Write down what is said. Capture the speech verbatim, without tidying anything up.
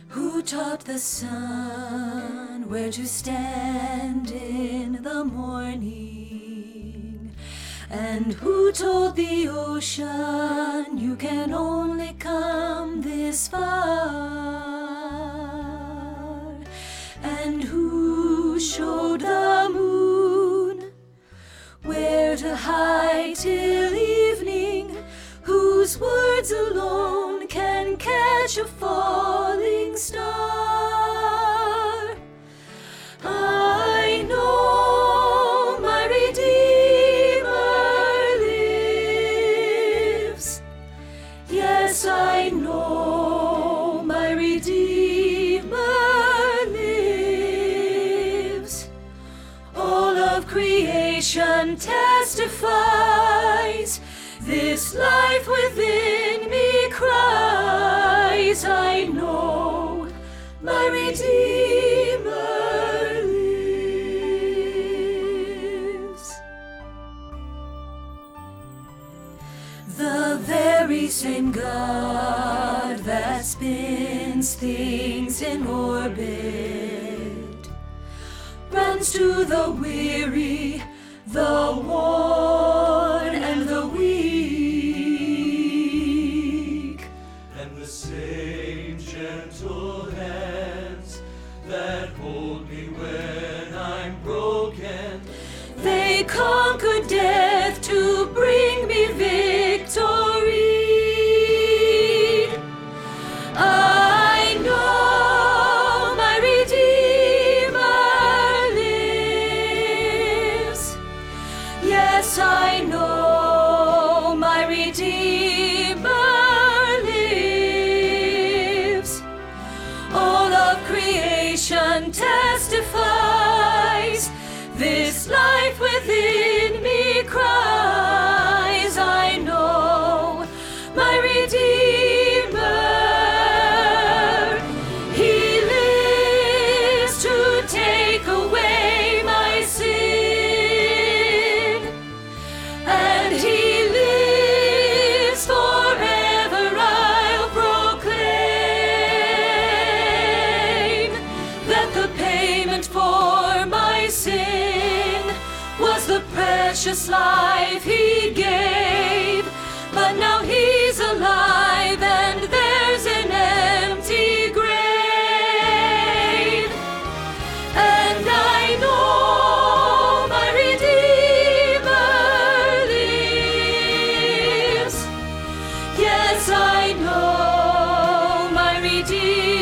Who taught the sun where to stand in the morning? And who told the ocean you can only come this far? And who showed the moon where to hide till evening? Whose words alone can catch a falling star? I know my Redeemer lives. Yes, I know my Redeemer lives. All of creation testifies, this life within me cries, I know my Redeemer lives. The very same God that spins things in orbit runs to the weary, the worn, and the weak. And the same gentle hands that hold me when I'm broken, they conquered death to bring me victory. I know my Redeemer lives. Yes, I know my Redeemer lives. All of creation testifies, this life within me cries, I know my Redeemer. He lives to take away my sin, and He lives forever. I'll proclaim that the payment for my sin was the precious life He gave. But now He's alive and there's an empty grave. And I know my Redeemer lives. Yes, I know my Redeemer